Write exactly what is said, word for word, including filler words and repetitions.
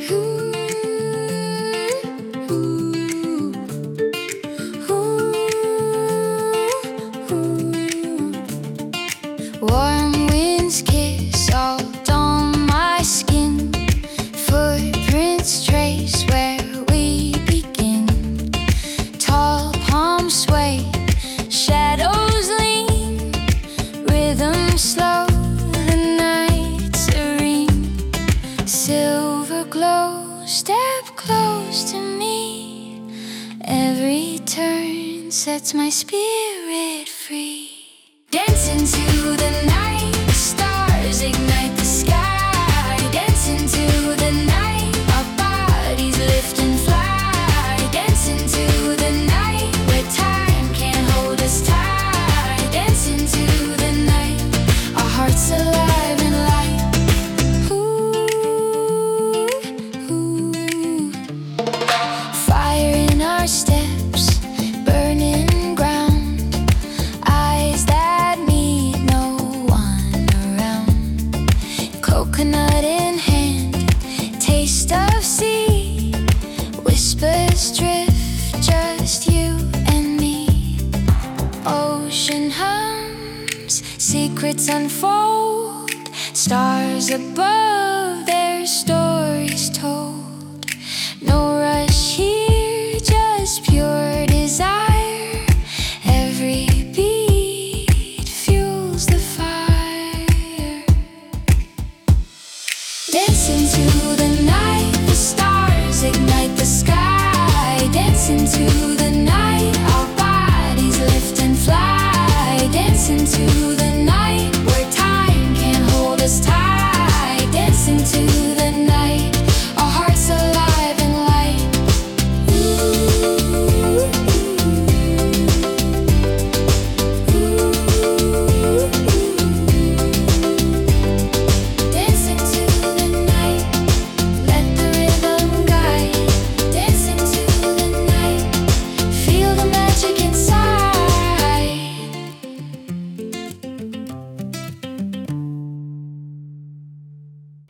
Ooh, ooh, ooh, ooh. Warm winds kiss all on my skin. Footprints trace where we begin. Tall palms sway, shadows lean. Rhythm slow, the night serene. Silver glow, step close to me. Every turn sets my spirit free. Dance into the night, the stars ignite the sky. Dance into the night, our bodies lift and fly. Dance into the night, where time can't hold us tight. Dance into the night, our hearts alive and light. Ooh, ooh. Fire in our steps, burning ground. Eyes that meet no one around. Coconut in hand, taste of sea. Whispers drift, just you and me. Ocean hums, secrets unfold. Stars above, their stories